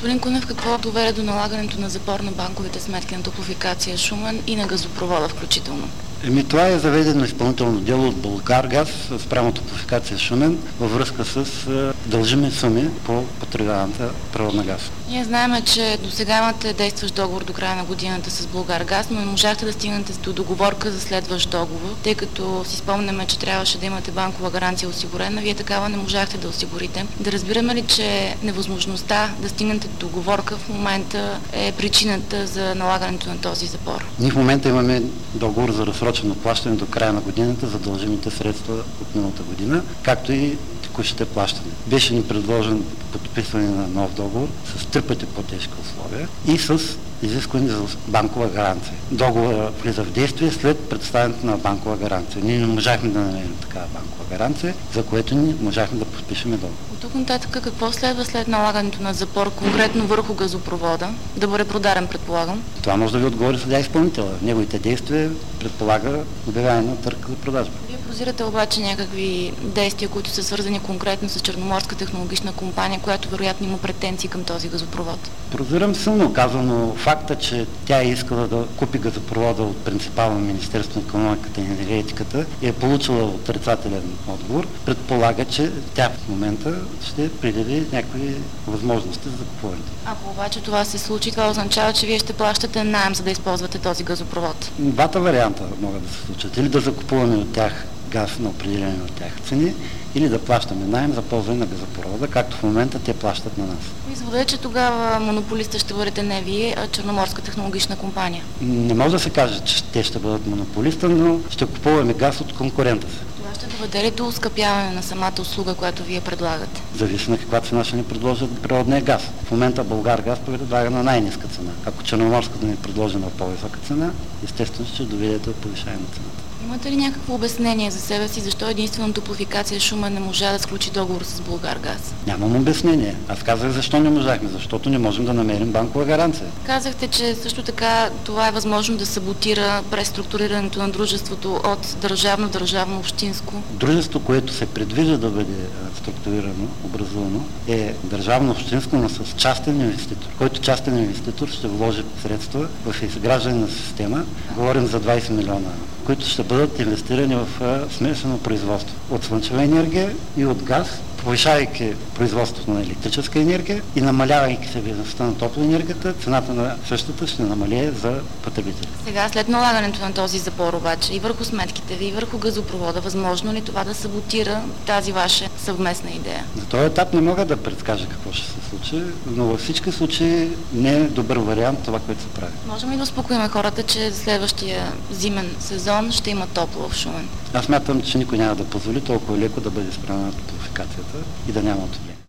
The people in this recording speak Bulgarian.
Господин Кунев, какво доведе до налагането на запор на банковите сметки на Топлофикация Шумен и на газопровода включително? Това е заведено изпълнително дело от Булгаргаз спрямо Топлофикация Шумен във връзка с дължими суми по потребяваната природна газ. Ние знаем, че до сега имате действащ договор до края на годината с Булгаргаз, но не можахте да стигнете до договорка за следващ договор, тъй като си спомняме, че трябваше да имате банкова гаранция осигурена, вие такава не можахте да осигурите. Да разбираме ли, че невъзможността да стигнете до договорка в момента е причината за налагането на този запор? Ние в момента имаме договор за разсрочено плащане до края на годината за дължимите средства от миналата година, както и текущите плащания. Беше ни предложен подписване на нов договор с 3 пъти по-тежки условия и с изискване за банкова гаранция. Договорът влиза в действие след представянето на банкова гаранция. Ние не можахме да намерим такава банкова гаранция, за което ни можахме да подпишем договор. От тук нататък какво следва след налагането на запор конкретно върху газопровода? Да бъде продаден, предполагам? Това може да ви отговори съдия изпълнителя. Неговите действия предполага обявяване на търг за продажба. Вие прозирате обаче някакви действия, които са свързани конкретно с Черноморска технологична компания, която вероятно има претенции към този газопровод. Прозирам силно казано факта, че тя е искала да купи газопровода от принципала на Министерството на икономиката и енергетиката и е получила отрицателен отговор. Предполага, че тя в момента ще предяви някакви възможности за закупуването. Ако обаче това се случи, това означава, че вие ще плащате наем, за да използвате този газопровод. Двата варианта могат да се случат. Или да закупуваме от тях газ на определени от тях цени, или да плащаме наем за ползване на газопровода, както в момента те плащат на нас. Извода е, че тогава монополиста ще бъдете не вие, а Черноморска технологична компания. Не може да се каже, че те ще бъдат монополиста, но ще купуваме газ от конкурента си. Това ще доведе ли до оскъпяване на самата услуга, която вие предлагате? Зависи на каква цена ще ни предложат природния газ. В момента Булгаргаз предлага на най-ниска цена. Ако Черноморска да ни предложи на по-висока цена, естествено ще доведе до повишаване на цената. Имате ли някакво обяснение за себе си, защо единствено Топлофикация Шумен не можа да сключи договор с Булгаргаз? Нямам обяснение. Аз казах защо не можахме, защото не можем да намерим банкова гаранция. Казахте, че също така това е възможно да саботира преструктурирането на дружеството от държавно общинско. Дружество, което се предвижда да бъде структурирано, образувано, е държавно общинско, но с частен инвеститор, който частен инвеститор ще вложи средства в изграждане на система. Говорим за 20 милиона, които ще бъдат инвестирани в смесено производство от слънчева енергия и от газ, повишавайки производството на електрическа енергия и намалявайки себестойността на топлоенергията, цената на същата ще намалее за потребители. Сега, след налагането на този запор обаче и върху сметките ви, и върху газопровода, възможно ли това да саботира тази ваша съвместна идея? За този етап не мога да предскажа какво ще се случи, но във всички случаи не е добър вариант това, което се прави. Можем ли да успокоим хората, че следващия зимен сезон ще има топло в Шумен? Аз смятам, че никой няма да позволи толкова леко да бъде спряна топлофикацията и да няма отопление.